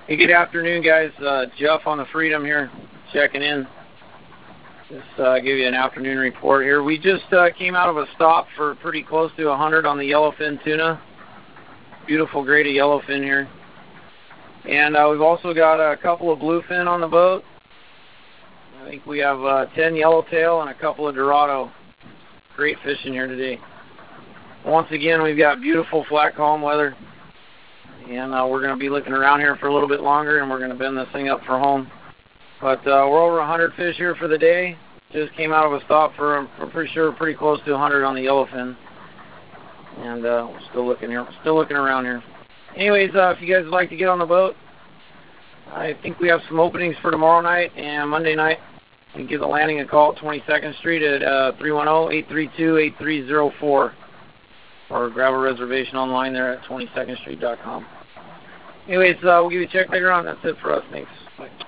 Hey, good afternoon, guys. Jeff on the Freedom here, checking in. Just give you an afternoon report here. We just came out of a stop for pretty close to 100 on the yellowfin tuna. Beautiful grade of yellowfin here. And we've also got a couple of bluefin on the boat. I think we have 10 yellowtail and a couple of dorado. Great fishing here today. Once again, we've got beautiful flat calm weather. And we're going to be looking around here for a little bit longer, and we're going to bend this thing up for home. But we're over 100 fish here for the day. Just came out of a stop for, I'm pretty sure, pretty close to 100 on the yellowfin. And we're still looking around here. Anyways, if you guys would like to get on the boat, I think we have some openings for tomorrow night and Monday night. You can give the landing a call at 22nd Street at 310-832-8304. Or grab a reservation online there at 22ndstreet.com. Anyways, we'll give you a check later on. That's it for us. Thanks. Bye.